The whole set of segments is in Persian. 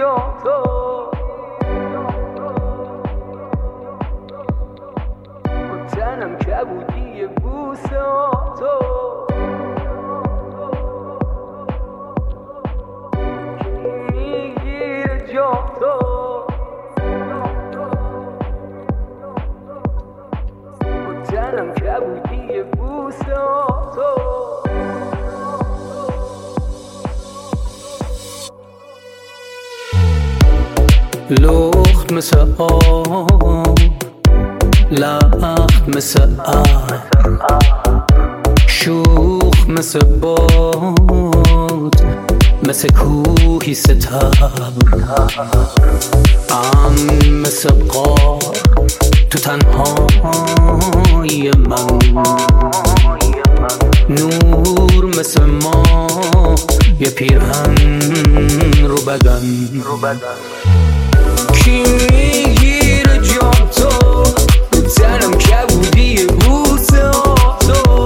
جا تو تنم کبودی بوسه تو میگیره جا تو تنم کبودی بوسه تو لخت مثل آب لخت مثل شوخ مثل باد مثل کوهی ستم مثل غار تو تنهای من نور مثل ما یه پیرهن رو بدن کی میگیره جا تو تنم کبودی بوسه تو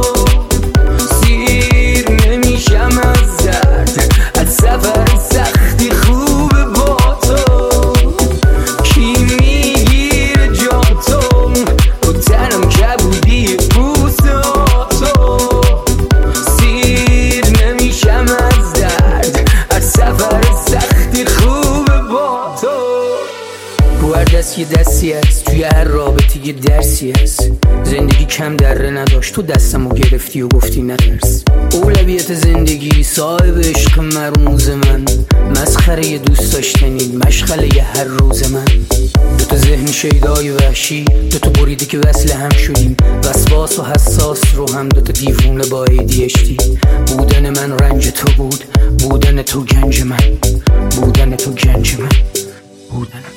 سیر نمیشم از درد از سفر سختی خوبه با تو کی میگیره جا تو تنم کبودی بوسه تو سیر نمیشم از درد از سفر سختی خوبه با تو هر دست یه دستی هست توی هر رابطه یه درسی هست زندگی کم دره نداشت تو دستمو گرفتی و گفتی نترس اولویت زندگی صاحب عشق مرموز من مسخره یه دوست داشتنی مشغله یه هر روز من دوتا ذهن شیدای وحشی دوتا بریده که وصل هم شدیم وسواس و حساس رو هم دوتا دیوونه با ADHD بودن من رنج تو بود بودن تو گنج من بودن تو گنج من بودن